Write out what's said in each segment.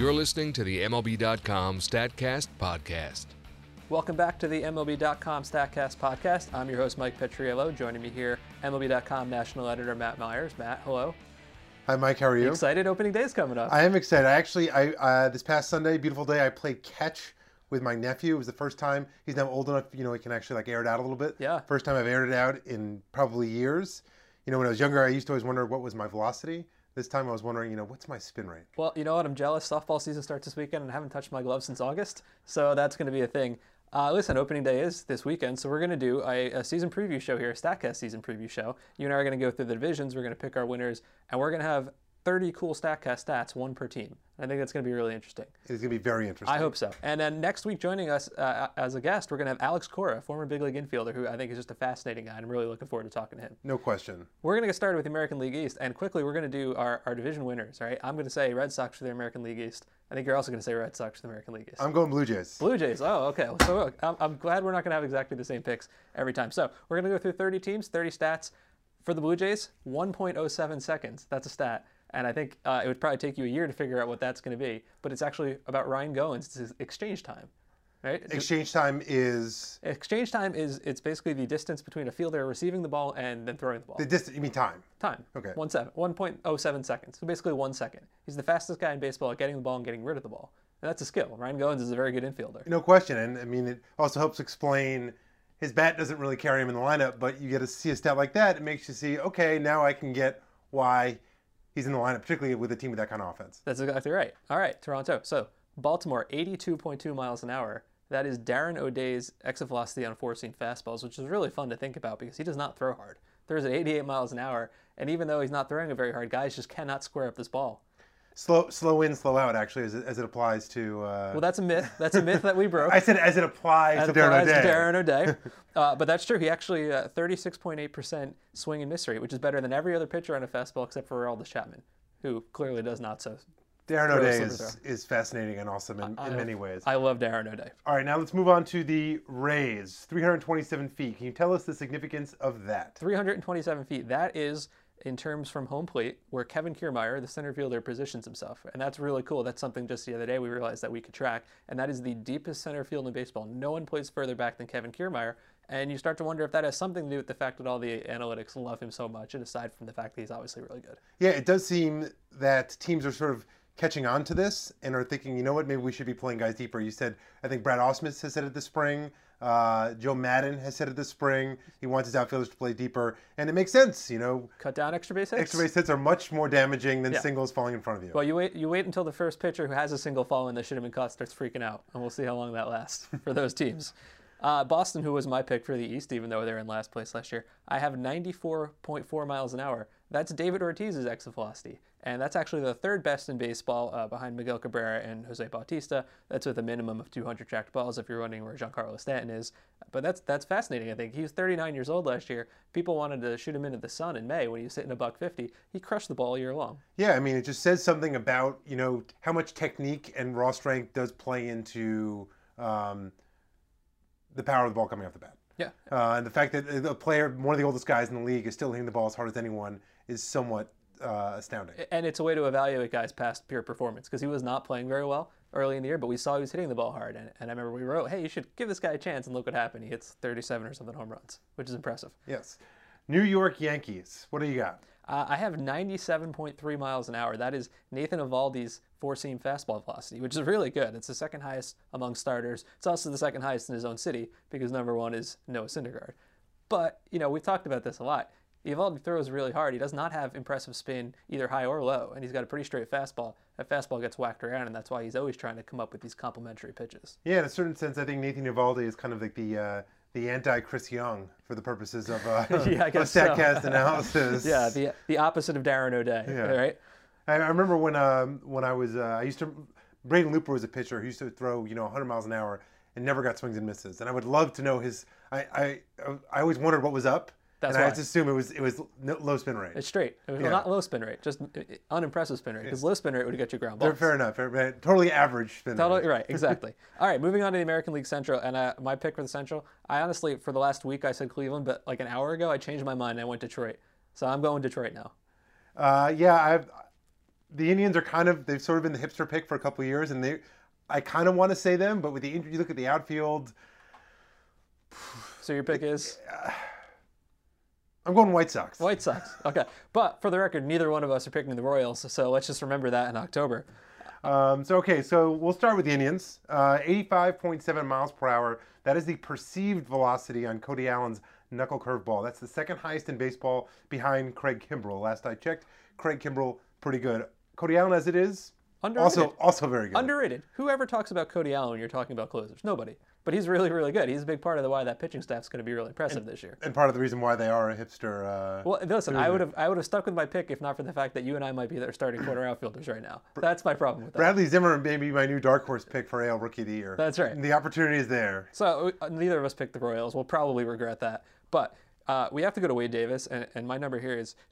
You're listening to the MLB.com StatCast podcast. Welcome back to the MLB.com StatCast podcast. I'm your host, Mike Petriello. Joining me here, MLB.com national editor Matt Myers. Matt, hello. Hi, Mike. How are you? Excited? Opening day is coming up. I am excited. I this past Sunday, beautiful day, I played catch with my nephew. It was the first time. He's now old enough, he can actually air it out a little bit. Yeah. First time I've aired it out in probably years. When I was younger, I used to always wonder what was my velocity. This time I was wondering, what's my spin rate? Well, you know what? I'm jealous. Softball season starts this weekend and I haven't touched my gloves since August. So that's going to be a thing. Listen, opening day is this weekend, so we're going to do a season preview show here, a StatCast season preview show. You and I are going to go through the divisions, we're going to pick our winners, and we're going to have 30 cool StatCast stats, one per team. I think that's going to be really interesting. It's going to be very interesting. I hope so. And then next week joining us as a guest, we're going to have Alex Cora, former big league infielder, who I think is just a fascinating guy, and I'm really looking forward to talking to him. No question. We're going to get started with the American League East, and quickly we're going to do our division winners, right? I'm going to say Red Sox for the American League East. I think you're also going to say Red Sox for the American League East. I'm going Blue Jays. Blue Jays. Oh, okay. So I'm glad we're not going to have exactly the same picks every time. So we're going to go through 30 teams, 30 stats. For the Blue Jays, 1.07 seconds. That's a stat. And I think it would probably take you a year to figure out what that's going to be. But it's actually about Ryan Goins. It's exchange time, right? Exchange time is? Exchange time it's basically the distance between a fielder receiving the ball and then throwing the ball. The distance, you mean time? Time. Okay. 1.07 seconds. So basically 1 second. He's the fastest guy in baseball at getting the ball and getting rid of the ball. And that's a skill. Ryan Goins is a very good infielder. No question. And I mean, it also helps explain his bat doesn't really carry him in the lineup, but you get to see a stat like that. It makes you see, okay, now I can get why he's in the lineup, particularly with a team with that kind of offense. That's exactly right. All right, Toronto. So Baltimore, 82.2 miles an hour. That is Darren O'Day's exit velocity on four-seam fastballs, which is really fun to think about because he does not throw hard. Throws at 88 miles an hour, and even though he's not throwing it very hard, guys just cannot square up this ball. Slow in, slow out, actually, as it applies to... Well, that's a myth. That's a myth that we broke. I said as it applies to Darren O'Day. But that's true. He actually 36.8% swing and miss rate, which is better than every other pitcher on a fastball except for Aroldis Chapman, who clearly does not so. Darren O'Day is fascinating and awesome in many ways. I love Darren O'Day. All right, now let's move on to the Rays. 327 feet. Can you tell us the significance of that? 327 feet. That is... in terms from home plate, where Kevin Kiermaier, the center fielder, positions himself. And that's really cool. That's something just the other day we realized that we could track. And that is the deepest center field in baseball. No one plays further back than Kevin Kiermaier. And you start to wonder if that has something to do with the fact that all the analytics love him so much, and aside from the fact that he's obviously really good. Yeah, it does seem that teams are sort of catching on to this and are thinking, you know what, maybe we should be pulling guys deeper. You said, I think Brad Ausmus has said it this spring. Joe Madden has said it this spring. He wants his outfielders to play deeper, and it makes sense. Cut down extra base hits. Extra base hits are much more damaging than singles falling in front of you. Well, you wait until the first pitcher who has a single fall in that should have been caught starts freaking out, and we'll see how long that lasts for those teams. Boston, who was my pick for the East, even though they were in last place last year, I have 94.4 miles an hour. That's David Ortiz's exit velocity. And that's actually the third best in baseball behind Miguel Cabrera and Jose Bautista. That's with a minimum of 200 tracked balls if you're wondering where Giancarlo Stanton is. But that's fascinating, I think. He was 39 years old last year. People wanted to shoot him into the sun in May when he was hitting $150. He crushed the ball all year long. Yeah, I mean, it just says something about, how much technique and raw strength does play into the power of the ball coming off the bat. Yeah. And the fact that the player, one of the oldest guys in the league, is still hitting the ball as hard as anyone is somewhat astounding. And it's a way to evaluate guys past pure performance because he was not playing very well early in the year, but we saw he was hitting the ball hard. And I remember we wrote, hey, you should give this guy a chance, and look what happened. He hits 37 or something home runs, which is impressive. Yes. New York Yankees. What do you got? I have 97.3 miles an hour. That is Nathan Eovaldi's four-seam fastball velocity, which is really good. It's the second highest among starters. It's also the second highest in his own city because number one is Noah Syndergaard. But, we've talked about this a lot. Eovaldi throws really hard. He does not have impressive spin, either high or low, and he's got a pretty straight fastball. That fastball gets whacked around, and that's why he's always trying to come up with these complementary pitches. Yeah, in a certain sense, I think Nathan Eovaldi is kind of like the anti-Chris Young for the purposes of StatCast analysis. Yeah, the opposite of Darren O'Day, right? I remember when I was Braden Looper was a pitcher who used to throw 100 miles an hour and never got swings and misses, and I would love to know his. I always wondered what was up. That's and why. I just assume it was low spin rate. It's straight. It was not low spin rate, just unimpressive spin rate. Because low spin rate would get you ground balls. Fair enough. Totally average spin rate. Totally right. Exactly. All right, moving on to the American League Central, and my pick for the Central. I honestly, for the last week, I said Cleveland, but like an hour ago, I changed my mind and I went Detroit. So I'm going Detroit now. the Indians are they've sort of been the hipster pick for a couple of years, and I kind of want to say them, but with the injury, you look at the outfield. So your pick is? I'm going White Sox. White Sox. Okay. But for the record, neither one of us are picking the Royals, so let's just remember that in October. So we'll start with the Indians. 85.7 miles per hour. That is the perceived velocity on Cody Allen's knuckle curveball. That's the second highest in baseball behind Craig Kimbrell. Last I checked, Craig Kimbrell, pretty good. Cody Allen, as it is, Underrated. also very good. Underrated. Whoever talks about Cody Allen when you're talking about closers? Nobody. But he's really, really good. He's a big part of why that pitching staff's going to be really impressive this year. And part of the reason why they are a hipster. Well, listen, I would have stuck with my pick if not for the fact that you and I might be their starting corner outfielders right now. That's my problem with that. Bradley Zimmer may be my new dark horse pick for AL Rookie of the Year. That's right. And the opportunity is there. So neither of us picked the Royals. We'll probably regret that. But we have to go to Wade Davis, and my number here is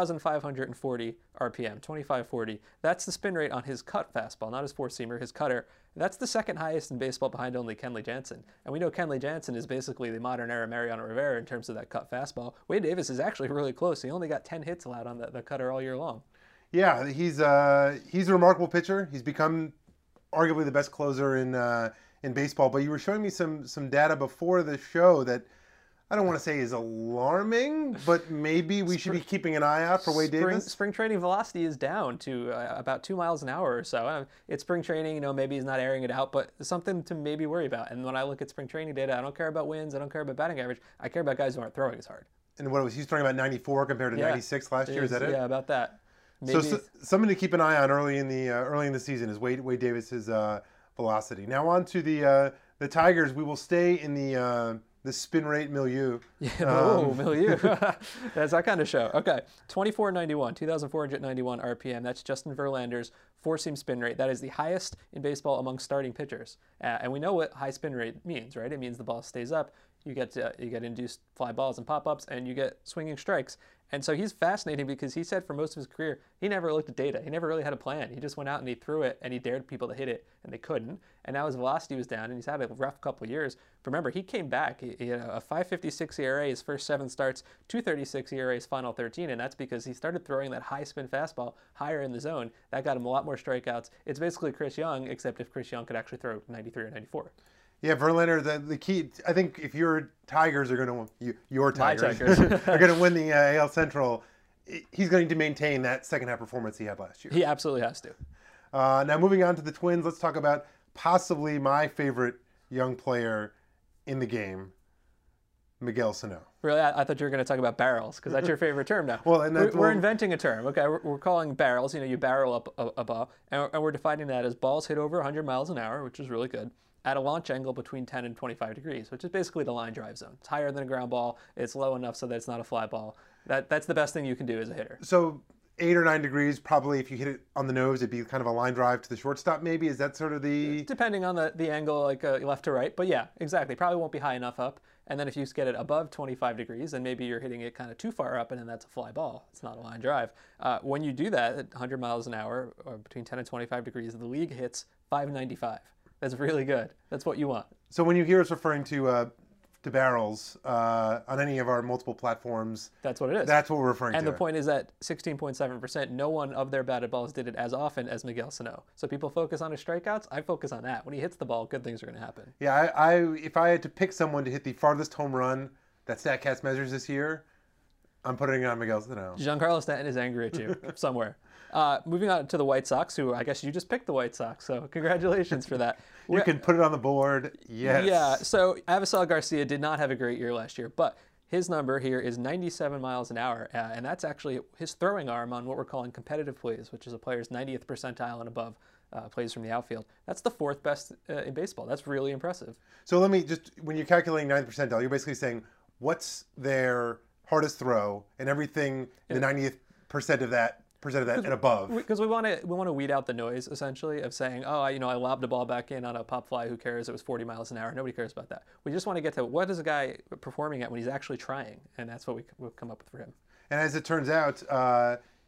2,540 RPM, 2540. That's the spin rate on his cut fastball, not his four-seamer, his cutter. That's the second highest in baseball behind only Kenley Jansen. And we know Kenley Jansen is basically the modern-era Mariano Rivera in terms of that cut fastball. Wade Davis is actually really close. He only got 10 hits allowed on the cutter all year long. Yeah, he's a remarkable pitcher. He's become arguably the best closer in baseball. But you were showing me some data before the show that I don't want to say is alarming, but maybe we should be keeping an eye out for Wade Davis. Spring training velocity is down to about 2 miles an hour or so. It's spring training, maybe he's not airing it out, but something to maybe worry about. And when I look at spring training data, I don't care about wins, I don't care about batting average, I care about guys who aren't throwing as hard. And what was he throwing about 94 compared to 96 last year? Is that it? Yeah, about that. Maybe. So something to keep an eye on early in the season is Wade Davis's velocity. Now on to the Tigers. We will stay in the spin rate milieu. Yeah, milieu. That's that kind of show. Okay, 2491, 2,491 RPM. That's Justin Verlander's four-seam spin rate. That is the highest in baseball among starting pitchers. And we know what high spin rate means, right? It means the ball stays up. You get induced fly balls and pop-ups, and you get swinging strikes. And so he's fascinating because he said for most of his career, he never looked at data. He never really had a plan. He just went out and he threw it, and he dared people to hit it, and they couldn't. And now his velocity was down, and he's had a rough couple of years. But remember, he came back. He had a 5.56 ERA his first 7 starts, 2.36 ERA his final 13, and that's because he started throwing that high-spin fastball higher in the zone. That got him a lot more strikeouts. It's basically Chris Young, except if Chris Young could actually throw 93 or 94. Yeah, Verlander, the key, I think if your Tigers are going to, your Tigers Tigers. are going to win the AL Central, he's going to maintain that second half performance he had last year. He absolutely has to. Now moving on to the Twins, let's talk about possibly my favorite young player in the game, Miguel Sano. Really? I thought you were going to talk about barrels, because that's your favorite term now. Well, and we're inventing a term. Okay, we're calling barrels. You barrel up a ball, and we're defining that as balls hit over 100 miles an hour, which is really good, at a launch angle between 10 and 25 degrees, which is basically the line drive zone. It's higher than a ground ball. It's low enough so that it's not a fly ball. That's the best thing you can do as a hitter. So 8 or 9 degrees, probably if you hit it on the nose, it'd be kind of a line drive to the shortstop maybe? Is that sort of the... Depending on the angle, like left to right. But yeah, exactly. Probably won't be high enough up. And then if you get it above 25 degrees, then maybe you're hitting it kind of too far up, and then that's a fly ball. It's not a line drive. When you do that at 100 miles an hour, or between 10 and 25 degrees, the league hits 595. That's really good. That's what you want. So when you hear us referring to barrels on any of our multiple platforms, that's what it is. That's what we're referring to. And the point is that 16.7%, no one of their batted balls did it as often as Miguel Sano. So people focus on his strikeouts. I focus on that. When he hits the ball, good things are going to happen. Yeah, if I had to pick someone to hit the farthest home run that StatCast measures this year, I'm putting it on Miguel Sano. Giancarlo Stanton is angry at you somewhere. Moving on to the White Sox, who I guess you just picked the White Sox, so congratulations for that. You can put it on the board, yes. Yeah, so Avisal Garcia did not have a great year last year, but his number here is 97 miles an hour, and that's actually his throwing arm on what we're calling competitive plays, which is a player's 90th percentile and above plays from the outfield. That's the 4th best in baseball. That's really impressive. So let me just, when you're calculating 90th percentile, you're basically saying what's their hardest throw and everything, the 90th percent of that and above. Because we want to weed out the noise, essentially, of saying, oh, I lobbed a ball back in on a pop fly. Who cares? It was 40 miles an hour. Nobody cares about that. We just want to get to what is a guy performing at when he's actually trying, and that's what we've come up with for him. And as it turns out,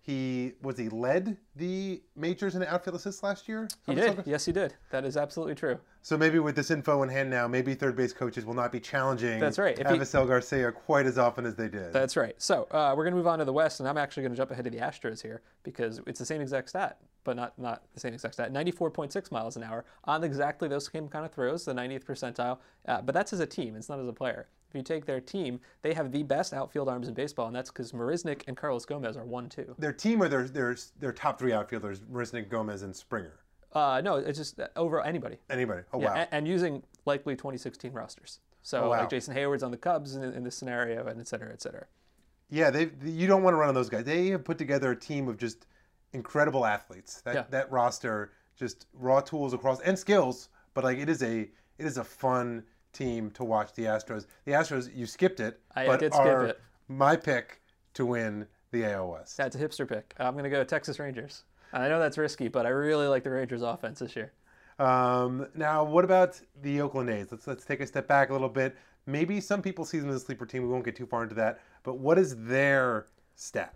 he led the majors in outfield assists last year? He did. Yes, he did. That is absolutely true. So maybe with this info in hand now, maybe third base coaches will not be challenging That's right. Avisail Garcia quite as often as they did. That's right. So we're going to move on to the West, and I'm actually going to jump ahead of the Astros here because it's the same exact stat, but not the same exact stat. 94.6 miles an hour on exactly those same kind of throws, the 90th percentile. But that's as a team. It's not as a player. If you take their team, they have the best outfield arms in baseball, and that's because Marisnick and Carlos Gomez are 1-2. Their team or their top three outfielders, Marisnick, Gomez, and Springer? No, it's just over anybody. Anybody. Oh, Yeah, wow. and using likely 2016 rosters. So wow. like Jason Hayward's on the Cubs in this scenario, and et cetera, et cetera. Yeah, you don't want to run on those guys. They have put together a team of just incredible athletes. That roster, just raw tools across and skills, but like it is a fun team to watch. The Astros. The Astros, you skipped it, but did skip are it. my pick to win the AL West. That's a hipster pick. I'm going to go Texas Rangers. I know that's risky, but I really like the Rangers offense this year. Now, what about the Oakland A's? Let's take a step back a little bit. Maybe some people see them as a sleeper team. We won't get too far into that. But what is their stat?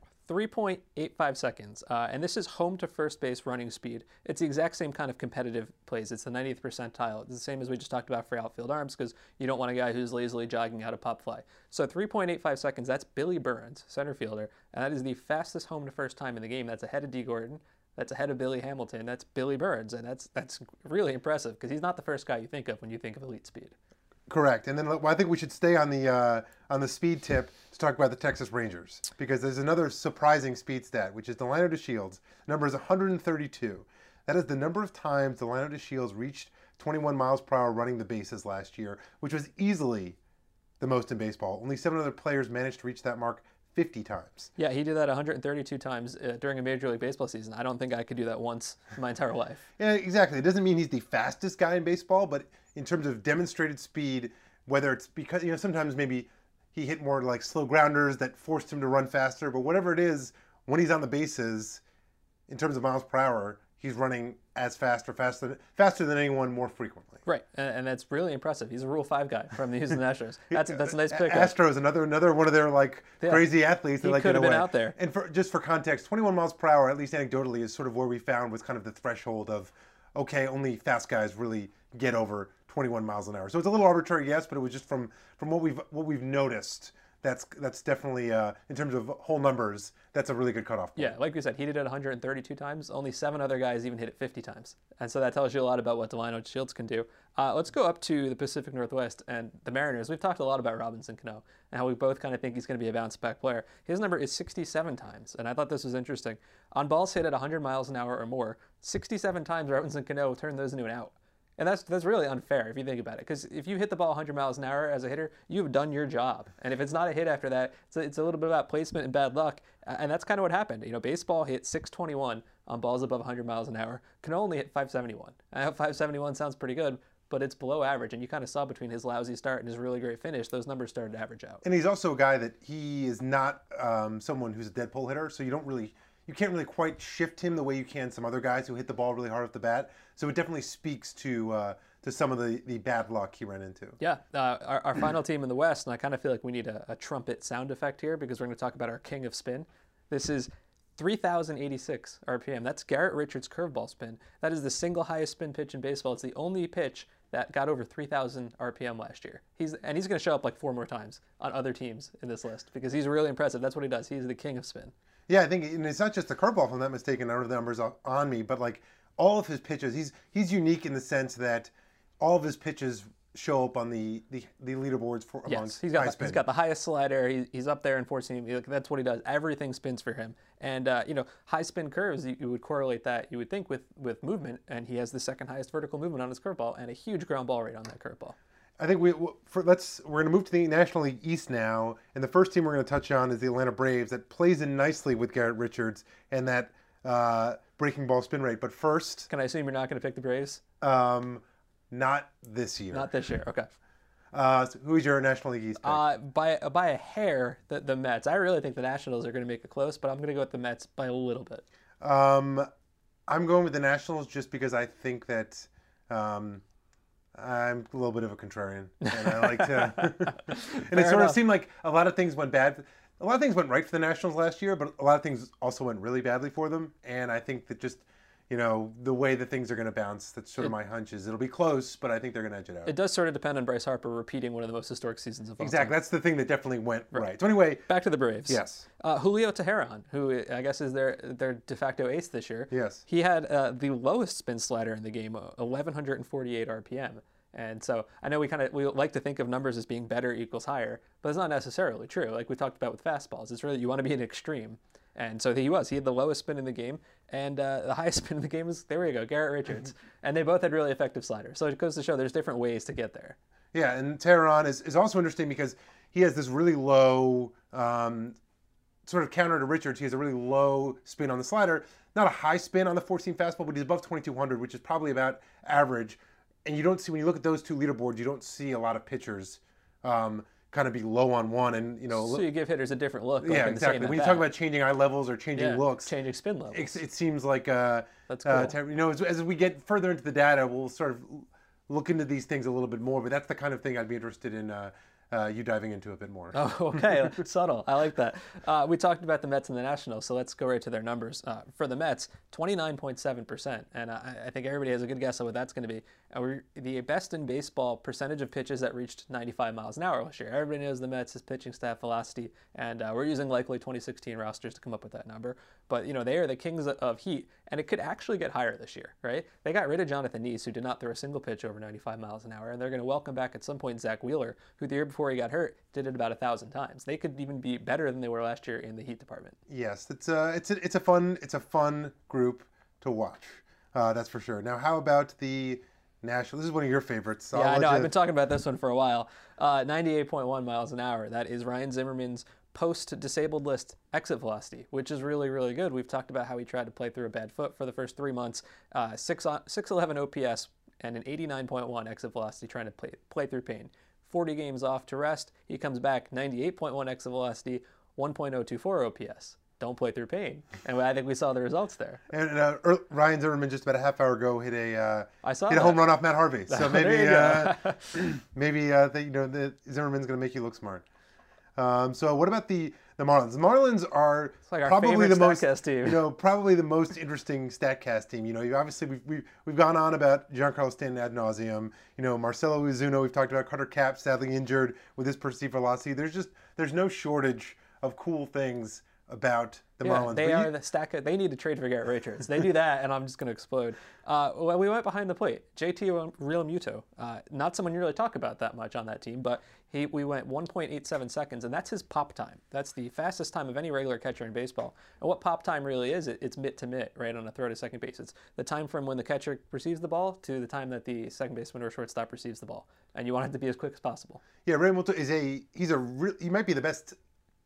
3.85 seconds. And this is home to first base running speed. It's the exact same kind of competitive plays. It's the 90th percentile. It's the same as we just talked about for outfield arms because you don't want a guy who's lazily jogging out a pop fly. So 3.85 seconds, that's Billy Burns, center fielder. And that is the fastest home to first time in the game. That's ahead of D. Gordon. That's ahead of Billy Hamilton. That's Billy Burns. And that's really impressive because he's not the first guy you think of when you think of elite speed. Correct. And then I think we should stay on the speed tip to talk about the Texas Rangers because there's another surprising speed stat, which is Delino DeShields. The number is 132. That is the number of times Delino DeShields reached 21 miles per hour running the bases last year, which was easily the most in baseball. Only 7 other players managed to reach that mark 50 times. Yeah, he did that 132 times during a Major League Baseball season. I don't think I could do that once in my entire life. Yeah, exactly. It doesn't mean he's the fastest guy in baseball, but in terms of demonstrated speed, whether it's because, sometimes maybe he hit more like slow grounders that forced him to run faster, but whatever it is, when he's on the bases, in terms of miles per hour, he's running as fast or faster than anyone more frequently. Right, and that's really impressive. He's a Rule 5 guy from the Houston Astros. That's a nice pickup. Astros, another one of their crazy athletes. He like could have been out there. And just for context, 21 miles per hour, at least anecdotally, is sort of where we found was kind of the threshold of, okay, only fast guys really get over 21 miles an hour. So it's a little arbitrary, yes, but it was just from what we've noticed. That's definitely in terms of whole numbers, that's a really good cutoff point. Yeah, like we said, he did it 132 times. Only 7 other guys even hit it 50 times. And so that tells you a lot about what Delino DeShields can do. Let's go up to the Pacific Northwest and the Mariners. We've talked a lot about Robinson Cano and how we both kind of think he's going to be a bounce-back player. His number is 67 times, and I thought this was interesting. On balls hit at 100 miles an hour or more, 67 times Robinson Cano turned those into an out. And that's really unfair if you think about it, because if you hit the ball 100 miles an hour as a hitter, you've done your job. And if it's not a hit after that, it's a little bit about placement and bad luck. And that's kind of what happened. Baseball hit 621 on balls above 100 miles an hour. Cano only hit 571. I know 571 sounds pretty good, but it's below average. And you kind of saw between his lousy start and his really great finish, those numbers started to average out. And he's also a guy that he is not someone who's a dead pull hitter, so you can't really quite shift him the way you can some other guys who hit the ball really hard off the bat. So it definitely speaks to some of the bad luck he ran into. Yeah, our final team in the West, and I kind of feel like we need a trumpet sound effect here because we're going to talk about our king of spin. This is 3,086 RPM. That's Garrett Richards' curveball spin. That is the single highest spin pitch in baseball. It's the only pitch that got over 3,000 RPM last year. He's going to show up like 4 more times on other teams in this list because he's really impressive. That's what he does. He's the king of spin. Yeah, I think, and it's not just the curveball, if I'm not mistaken. I don't have the numbers on me, but like all of his pitches, he's unique in the sense that all of his pitches show up on the leaderboards for amongst high spin. He's got the highest slider. He's up there in 4-seam. That's what he does. Everything spins for him. And high spin curves, you would correlate that, you would think, with movement. And he has the second highest vertical movement on his curveball and a huge ground ball rate on that curveball. I think we're going to move to the National League East now, and the first team we're going to touch on is the Atlanta Braves. That plays in nicely with Garrett Richards and that breaking ball spin rate. But first, can I assume you're not going to pick the Braves? Not this year. Not this year. Okay. So who's your National League East pick? By a hair, the Mets. I really think the Nationals are going to make it close, but I'm going to go with the Mets by a little bit. I'm going with the Nationals just because I think that. I'm a little bit of a contrarian, and I like to. And it sort of seemed like a lot of things went bad. a lot of things went right for the Nationals last year, but a lot of things also went really badly for them. And I think that just, the way that things are going to bounce, that's sort of my hunch is it'll be close, but I think they're going to edge it out. It does sort of depend on Bryce Harper repeating one of the most historic seasons of all Exactly. time. That's the thing that definitely went right. So anyway. Back to the Braves. Yes. Julio Teheran, who I guess is their de facto ace this year. Yes. He had the lowest spin slider in the game, 1,148 RPM. And so I know we like to think of numbers as being better equals higher, but it's not necessarily true. Like we talked about with fastballs, it's really you want to be an extreme. And so he had the lowest spin in the game, and the highest spin in the game was, there we go, Garrett Richards. And they both had really effective sliders. So it goes to show there's different ways to get there. Yeah, and Teheran is also interesting because he has this really low, sort of counter to Richards, he has a really low spin on the slider. Not a high spin on the 14 fastball, but he's above 2,200, which is probably about average. And you don't see, when you look at those two leaderboards, you don't see a lot of pitchers kind of be low on one. And so you give hitters a different look. Yeah, exactly. When you talk about changing eye levels or changing looks. Changing spin levels. It seems like, that's cool. As we get further into the data, we'll sort of look into these things a little bit more. But that's the kind of thing I'd be interested in you diving into a bit more. Oh, okay. Subtle. I like that. We talked about the Mets and the Nationals, so let's go right to their numbers. For the Mets, 29.7%. And I think everybody has a good guess of what that's going to be. We're the best in baseball percentage of pitches that reached 95 miles an hour last year. Everybody knows the Mets' pitching staff velocity, and we're using likely 2016 rosters to come up with that number. But, they are the kings of heat, and it could actually get higher this year, right? They got rid of Jonathan Neese, who did not throw a single pitch over 95 miles an hour, and they're going to welcome back at some point Zach Wheeler, who the year before he got hurt did it about 1,000 times. They could even be better than they were last year in the heat department. Yes, it's a fun group to watch. That's for sure. Now, how about the National? This is one of your favorites. Yeah, I know. I've been talking about this one for a while. 98.1 miles an hour. That is Ryan Zimmerman's post-disabled list exit velocity, which is really, really good. We've talked about how he tried to play through a bad foot for the first 3 months. 611 OPS and an 89.1 exit velocity trying to play through pain. 40 games off to rest. He comes back 98.1 exit velocity, 1.024 OPS. Don't play through pain. And I think we saw the results there. And Ryan Zimmerman just about a half hour ago hit a home run off Matt Harvey. So maybe the Zimmerman's going to make you look smart. So what about the Marlins? The Marlins are like probably the most team. Probably the most interesting StatCast team. You obviously we've gone on about Giancarlo Stanton ad nauseum. Marcelo Ozuna, we've talked about Carter Cap sadly injured with his perceived velocity. There's no shortage of cool things about the Marlins. They are the stack. They need to trade for Garrett Richards. They do that, and I'm just going to explode. Well, we went behind the plate. JT Realmuto, not someone you really talk about that much on that team, but we went 1.87 seconds, and that's his pop time. That's the fastest time of any regular catcher in baseball. And what pop time really is, it's mitt to mitt, right, on a throw to second base. It's the time from when the catcher receives the ball to the time that the second baseman or shortstop receives the ball, and you want it to be as quick as possible. Yeah, Realmuto he might be the best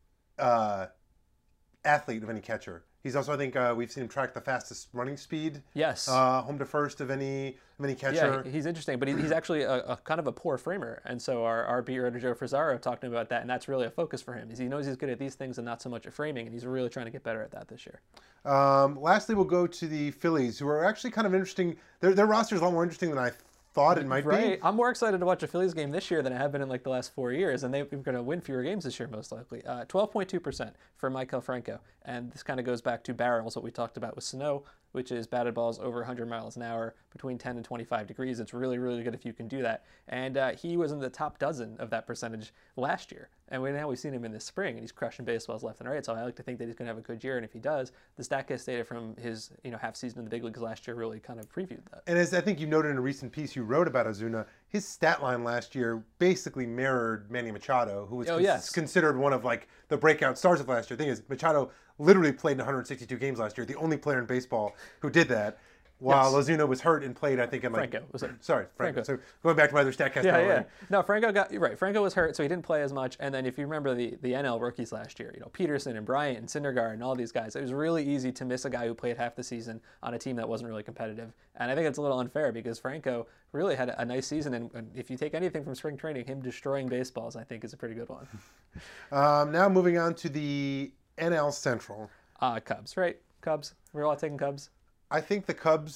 athlete of any catcher. He's also, I think, we've seen him track the fastest running speed. Yes. Home to first of any catcher. Yeah, he's interesting, but he's actually a kind of a poor framer, and so our beat writer Joe Frisaro talked to him about that, and that's really a focus for him. He knows he's good at these things and not so much at framing, and he's really trying to get better at that this year. Lastly, we'll go to the Phillies, who are actually kind of interesting. Their roster is a lot more interesting than I thought it might be. I'm more excited to watch a Phillies game this year than I have been in like the last 4 years, and they're going to win fewer games this year most likely. 12.2% for Maikel Franco, and this kind of goes back to barrels, what we talked about with Sano, which is batted balls over 100 miles an hour between 10 and 25 degrees. It's really, really good if you can do that. And he was in the top dozen of that percentage last year. And now we've seen him in the spring, and he's crushing baseballs left and right. So I like to think that he's going to have a good year. And if he does, the StatCast data from his half season in the big leagues last year really kind of previewed that. And as I think you noted in a recent piece you wrote about Ozuna, his stat line last year basically mirrored Manny Machado, who was considered one of like the breakout stars of last year. The thing is, Machado literally played in 162 games last year, the only player in baseball who did that. While Ozuna was hurt and played, I think, in like... Franco was hurt. Sorry, Franco. So going back to my other StatCast. Yeah. No, you're right. Franco was hurt, so he didn't play as much. And then if you remember the NL rookies last year, Peterson and Bryant and Syndergaard and all these guys, it was really easy to miss a guy who played half the season on a team that wasn't really competitive. And I think it's a little unfair because Franco really had a nice season. And if you take anything from spring training, him destroying baseballs, I think is a pretty good one. Now moving on to the NL Central. Cubs, right? Cubs. We're all taking Cubs. I think the Cubs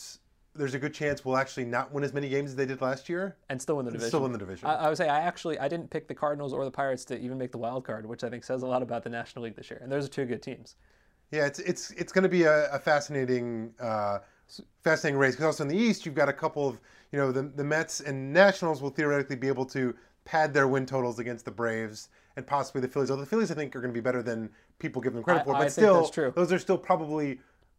there's a good chance we'll actually not win as many games as they did last year. And still win the division. Still win the division. I would say I didn't pick the Cardinals or the Pirates to even make the wild card, which I think says a lot about the National League this year. And those are two good teams. Yeah, it's going to be a fascinating race, because also in the East you've got a couple of, the Mets and Nationals will theoretically be able to pad their win totals against the Braves and possibly the Phillies. Although the Phillies I think are going to be better than people give them credit for, but I still think that's true. Those are still probably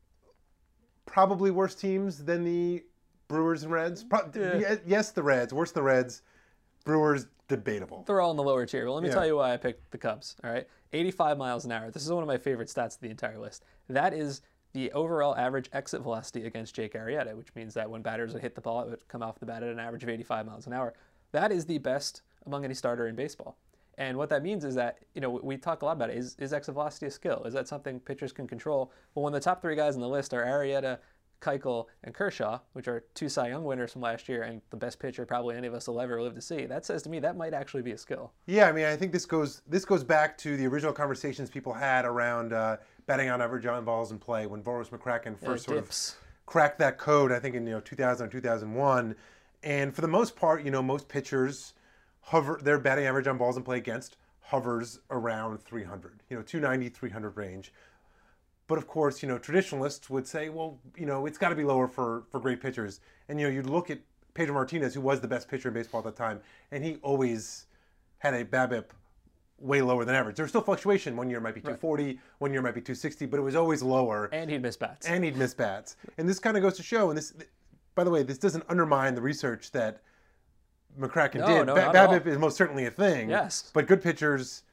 worse teams than the Brewers and Reds. Yes, the Reds, worse the Reds. Brewers, debatable. They're all in the lower tier. But let me tell you why I picked the Cubs. All right, 85 miles an hour. This is one of my favorite stats of the entire list. That is the overall average exit velocity against Jake Arrieta, which means that when batters would hit the ball, it would come off the bat at an average of 85 miles an hour. That is the best among any starter in baseball. And what that means is that, we talk a lot about it. Is exit velocity a skill? Is that something pitchers can control? Well, when the top three guys on the list are Arrieta, Keuchel, and Kershaw, which are two Cy Young winners from last year and the best pitcher probably any of us will ever live to see, that says to me that might actually be a skill. Yeah, I mean, I think this goes back to the original conversations people had around batting on average on balls in play when Boris McCracken first sort of cracked that code, I think in 2000 or 2001. And for the most part, most pitchers their batting average on balls in play against hovers around 300, 290, 300 range. But of course, traditionalists would say, well, it's got to be lower for great pitchers. And, you'd look at Pedro Martinez, who was the best pitcher in baseball at the time, and he always had a BABIP way lower than average. There was still fluctuation. One year it might be 240, one year it might be 260, but it was always lower. And he'd miss bats. And this kind of goes to show, and this, by the way, this doesn't undermine the research that McCracken did. BABIP is most certainly a thing. Yes. But good pitchers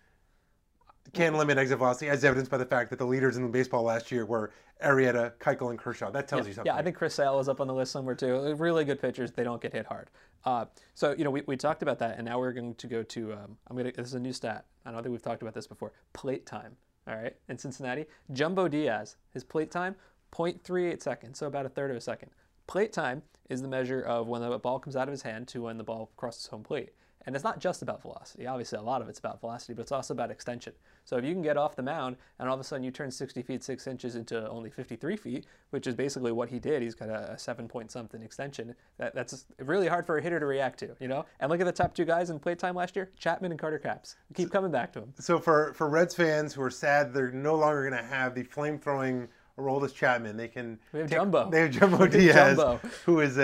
can limit exit velocity, as evidenced by the fact that the leaders in baseball last year were Arrieta, Keuchel, and Kershaw. That tells you something. Yeah, I think Chris Sale is up on the list somewhere too. Really good pitchers, they don't get hit hard. So we talked about that, and now we're going to go to this is a new stat. I don't think we've talked about this before. Plate time. All right, in Cincinnati, Jumbo Diaz, his plate time 0.38 seconds, so about a third of a second. Plate time is the measure of when the ball comes out of his hand to when the ball crosses home plate. And it's not just about velocity. Obviously, a lot of it's about velocity, but it's also about extension. So if you can get off the mound and all of a sudden you turn 60 feet 6 inches into only 53 feet, which is basically what he did. He's got a 7-point-something extension. That's really hard for a hitter to react to, And look at the top two guys in plate time last year, Chapman and Carter Capps. Keep coming back to him. So for Reds fans who are sad they're no longer going to have the flame-throwing Aroldis Chapman, they have Jumbo Diaz, who is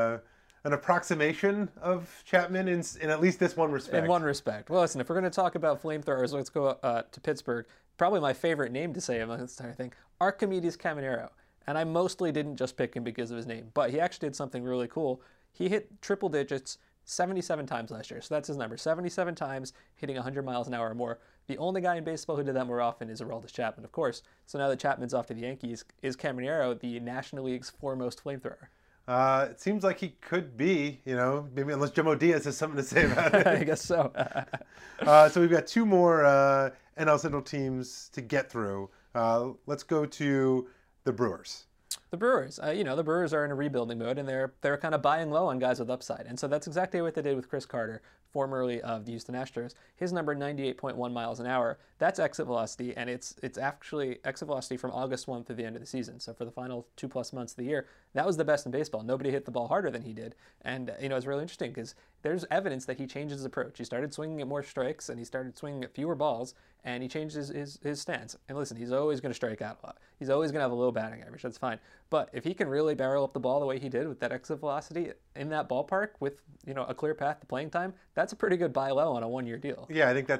an approximation of Chapman in at least this one respect. In one respect. Well, listen, if we're going to talk about flamethrowers, let's go to Pittsburgh. Probably my favorite name to say among this entire thing, Archimedes Caminero. And I mostly didn't just pick him because of his name, but he actually did something really cool. He hit triple digits 77 times last year. So that's his number, 77 times, hitting 100 miles an hour or more. The only guy in baseball who did that more often is Aroldis Chapman, of course. So now that Chapman's off to the Yankees, is Caminero the National League's foremost flamethrower? It seems like he could be, maybe unless Jumbo Diaz has something to say about it. I guess so. So we've got two more NL Central teams to get through. Let's go to the Brewers. The Brewers, the Brewers are in a rebuilding mode, and they're kind of buying low on guys with upside. And so that's exactly what they did with Chris Carter, formerly of the Houston Astros. His number, 98.1 miles an hour. That's exit velocity, and it's actually exit velocity from August 1 through the end of the season. So for the final 2+ months of the year, that was the best in baseball. Nobody hit the ball harder than he did. And, it's really interesting because there's evidence that he changed his approach. He started swinging at more strikes, and he started swinging at fewer balls, and he changed his stance. And listen, he's always going to strike out a lot. He's always going to have a low batting average. That's fine. But if he can really barrel up the ball the way he did with that exit velocity in that ballpark with, a clear path to playing time, that's a pretty good buy low on a 1-year deal. Yeah, I think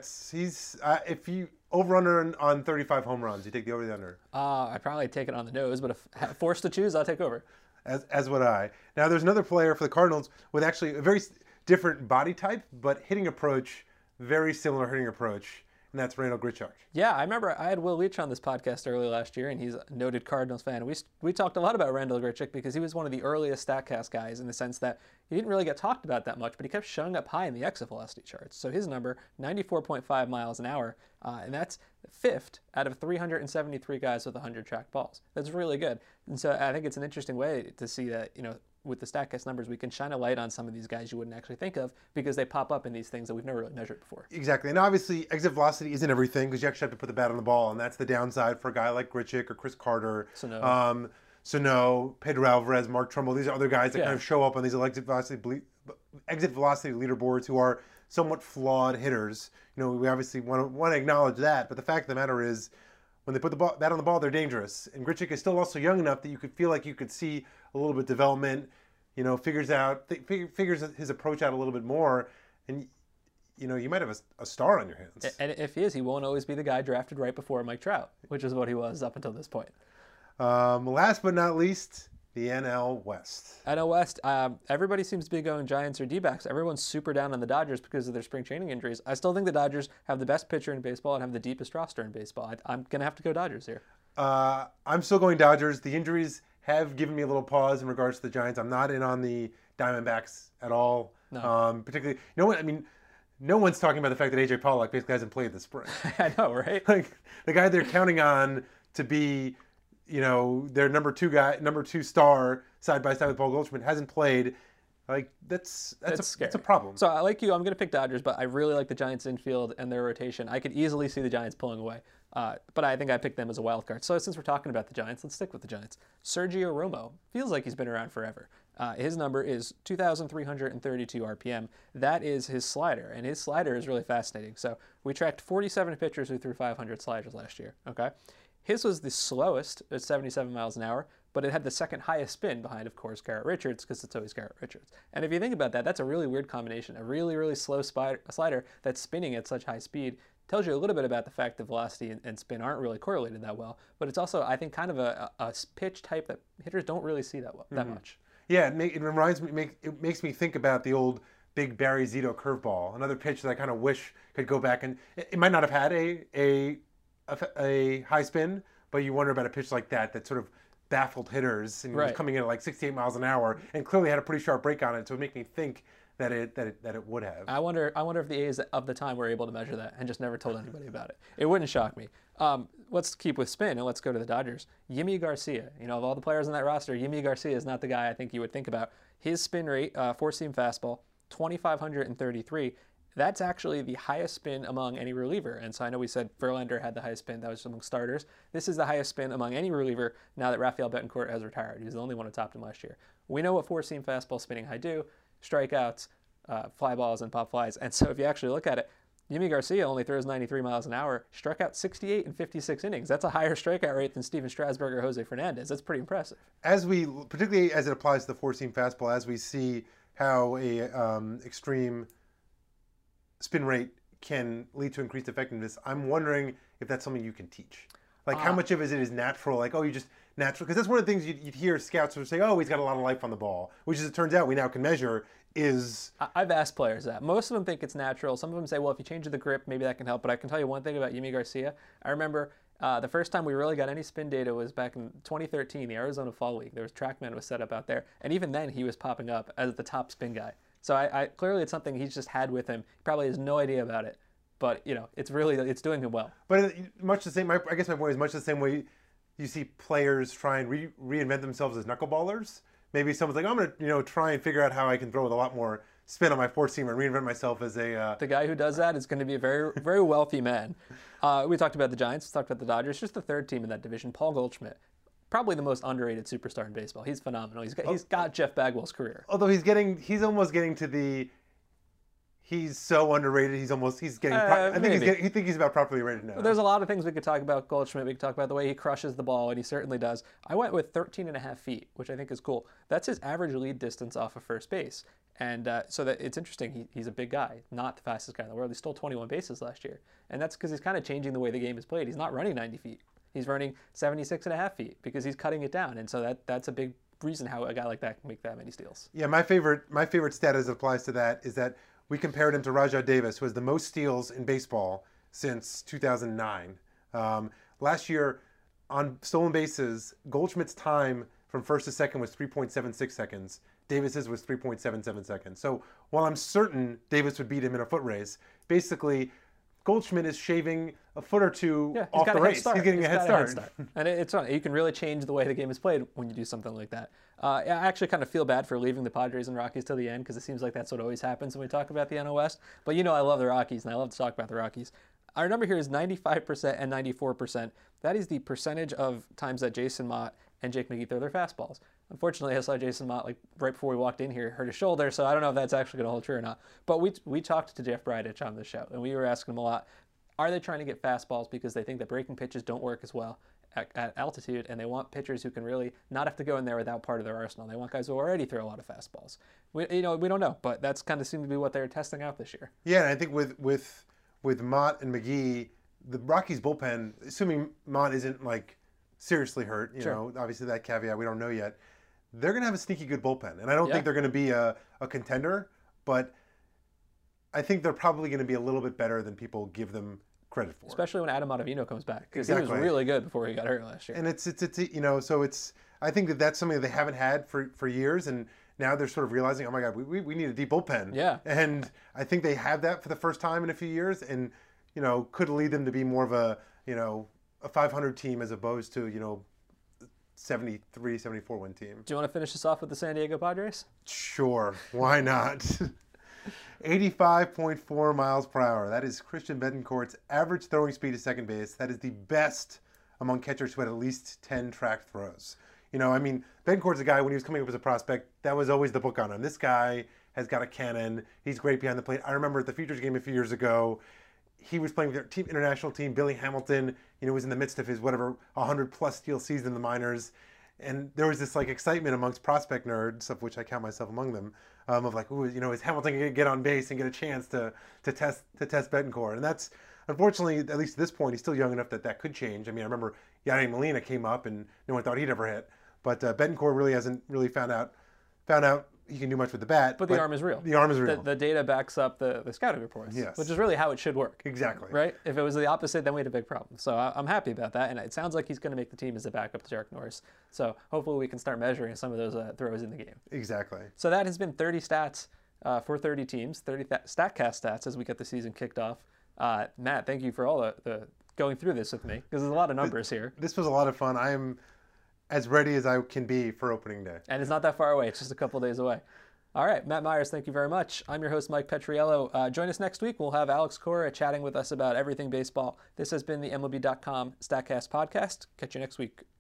if you over-under on 35 home runs, you take the over the under. I'd probably take it on the nose, but if forced to choose, I'll take over. As would I. Now, there's another player for the Cardinals with actually a very different body type, but hitting approach, very similar hitting approach, and that's Randal Grichuk. Yeah, I remember I had Will Leitch on this podcast early last year, and he's a noted Cardinals fan. We talked a lot about Randal Grichuk because he was one of the earliest StatCast guys in the sense that he didn't really get talked about that much, but he kept showing up high in the exit velocity charts. So his number, 94.5 miles an hour, and that's fifth out of 373 guys with 100 track balls. That's really good. And so I think it's an interesting way to see that, with the StatCast numbers, we can shine a light on some of these guys you wouldn't actually think of because they pop up in these things that we've never really measured before. Exactly. And obviously, exit velocity isn't everything because you actually have to put the bat on the ball, and that's the downside for a guy like Grichuk or Chris Carter. Sano, Pedro Alvarez, Mark Trumbull. These are other guys that Yeah. kind of show up on these exit velocity leaderboards who are somewhat flawed hitters. We obviously want to acknowledge that, but the fact of the matter is, when they put the bat on the ball, they're dangerous. And Grichuk is still also young enough that you could feel like you could see a little bit of development. Figures his approach out a little bit more, and you might have a star on your hands. And if he is, he won't always be the guy drafted right before Mike Trout, which is what he was up until this point. Last but not least, the NL West. NL West, everybody seems to be going Giants or D-backs. Everyone's super down on the Dodgers because of their spring training injuries. I still think the Dodgers have the best pitcher in baseball and have the deepest roster in baseball. I'm going to have to go Dodgers here. I'm still going Dodgers. The injuries have given me a little pause in regards to the Giants. I'm not in on the Diamondbacks at all. No. Particularly, no one's talking about the fact that A.J. Pollock basically hasn't played this spring. I know, right? Like, the guy they're counting on to be, their number two star side by side with Paul Goldschmidt hasn't played. Like, that's scary. a problem. So I like you. I'm going to pick Dodgers, but I really like the Giants infield and their rotation. I could easily see the Giants pulling away, but I think I picked them as a wild card. So since we're talking about the Giants, let's stick with the Giants. Sergio Romo feels like he's been around forever. His number is 2,332 RPM. That is his slider, and his slider is really fascinating. So we tracked 47 pitchers who threw 500 sliders last year. Okay, his was the slowest at 77 miles an hour, but it had the second highest spin behind, of course, Garrett Richards, because it's always Garrett Richards. And if you think about that, that's a really weird combination. A really, really slow slider that's spinning at such high speed tells you a little bit about the fact that velocity and spin aren't really correlated that well. But it's also, I think, kind of a pitch type that hitters don't really see that much. Yeah, it makes me think about the old big Barry Zito curveball, another pitch that I kind of wish could go back, and it might not have had a high spin, but you wonder about a pitch like that sort of baffled hitters, and he was coming in at like 68 miles an hour and clearly had a pretty sharp break on it, so it made me think that it would have. I wonder if the A's of the time were able to measure that and just never told anybody about it. It wouldn't shock me. Let's keep with spin and let's go to the Dodgers. Yimi Garcia. Of all the players on that roster, Yimi Garcia is not the guy I think you would think about. His spin rate, four-seam fastball, 2,533. That's actually the highest spin among any reliever. And so I know we said Verlander had the highest spin. That was among starters. This is the highest spin among any reliever now that Rafael Betancourt has retired. He was the only one who topped him last year. We know what four-seam fastball spinning high do. Strikeouts, fly balls, and pop flies. And so if you actually look at it, Yimi Garcia only throws 93 miles an hour, struck out 68 in 56 innings. That's a higher strikeout rate than Steven Strasburg or Jose Fernandez. That's pretty impressive. Particularly as it applies to the four-seam fastball, as we see how a extreme spin rate can lead to increased effectiveness, I'm wondering if that's something you can teach. Like, how much of it is natural? Like, you just natural? Because that's one of the things you'd hear scouts would say, he's got a lot of life on the ball, which, as it turns out, we now can measure is... I've asked players that. Most of them think it's natural. Some of them say, well, if you change the grip, maybe that can help. But I can tell you one thing about Yimi Garcia. I remember the first time we really got any spin data was back in 2013, the Arizona Fall League. There was TrackMan was set up out there. And even then, he was popping up as the top spin guy. So I clearly it's something he's just had with him. He probably has no idea about it. But, it's doing him well. But much the same, I guess my point is much the same way you see players try and reinvent themselves as knuckleballers. Maybe someone's like, I'm going to, try and figure out how I can throw with a lot more spin on my four-seamer and reinvent myself as a... The guy who does that is going to be a very, very wealthy man. We talked about the Giants, we talked about the Dodgers, just the third team in that division, Paul Goldschmidt. Probably the most underrated superstar in baseball. He's phenomenal. He's got Jeff Bagwell's career. Although he's almost getting to the... He's so underrated. I think he's about properly rated now. There's a lot of things we could talk about Goldschmidt. We could talk about the way he crushes the ball, and he certainly does. I went with 13.5 feet, which I think is cool. That's his average lead distance off of first base. And so that it's interesting. He's a big guy, not the fastest guy in the world. He stole 21 bases last year. And that's because he's kind of changing the way the game is played. He's not running 90 feet. He's running 76.5 feet because he's cutting it down. And so that's a big reason how a guy like that can make that many steals. Yeah, my favorite stat as it applies to that is that we compared him to Rajai Davis, who has the most steals in baseball since 2009. Last year, on stolen bases, Goldschmidt's time from first to second was 3.76 seconds. Davis's was 3.77 seconds. So while I'm certain Davis would beat him in a foot race, basically Goldschmidt is shaving a foot or two off the race. He's getting a head start. And it's fun. You can really change the way the game is played when you do something like that. I actually kind of feel bad for leaving the Padres and Rockies till the end because it seems like that's what always happens when we talk about the NL West. But I love the Rockies, and I love to talk about the Rockies. Our number here is 95% and 94%. That is the percentage of times that Jason Mott and Jake McGee throw their fastballs. Unfortunately, I saw Jason Mott right before we walked in here hurt his shoulder, so I don't know if that's actually going to hold true or not. But we talked to Jeff Bridich on the show, and we were asking him a lot, are they trying to get fastballs because they think that breaking pitches don't work as well at altitude, and they want pitchers who can really not have to go in there without part of their arsenal. They want guys who already throw a lot of fastballs. We don't know, but that's kind of seemed to be what they're testing out this year. Yeah, and I think with Mott and McGee, the Rockies bullpen, assuming Mott isn't seriously hurt, you know, obviously that caveat we don't know yet, they're going to have a sneaky good bullpen. And I don't think they're going to be a contender, but I think they're probably going to be a little bit better than people give them credit for. Especially when Adam Ottavino comes back, because he was really good before he got hurt last year. And it's so I think that's something that they haven't had for years, and now they're sort of realizing, oh my God, we need a deep bullpen. Yeah. And I think they have that for the first time in a few years, and could lead them to be more of a 500 team as opposed to 73, 74 win team. Do you want to finish this off with the San Diego Padres? Sure, why not? 85.4 miles per hour. That is Christian Betancourt's average throwing speed to second base. That is the best among catchers who had at least 10 tracked throws. Betancourt's a guy, when he was coming up as a prospect, that was always the book on him. This guy has got a cannon. He's great behind the plate. I remember at the Futures game a few years ago, he was playing with their international team. Billy Hamilton, was in the midst of his 100+ steal season in the minors. And there was this excitement amongst prospect nerds, of which I count myself among them, of is Hamilton going to get on base and get a chance to test Betancourt? And that's, unfortunately, at least at this point, he's still young enough that could change. I remember Yadier Molina came up and no one thought he'd ever hit. But Betancourt really hasn't found out he can do much with the bat. But the arm is real. The arm is real. The data backs up the scouting reports, yes. Which is really how it should work. Exactly. Right? If it was the opposite, then we had a big problem. So I'm happy about that, and it sounds like he's going to make the team as a backup to Derek Norris. So hopefully we can start measuring some of those throws in the game. Exactly. So that has been 30 stats for 30 teams, 30 StatCast stats as we get the season kicked off. Matt, thank you for all the going through this with me, because there's a lot of numbers here. This was a lot of fun. I am as ready as I can be for opening day. And it's not that far away. It's just a couple days away. All right, Matt Myers, thank you very much. I'm your host, Mike Petriello. Join us next week. We'll have Alex Cora chatting with us about everything baseball. This has been the MLB.com StatCast podcast. Catch you next week.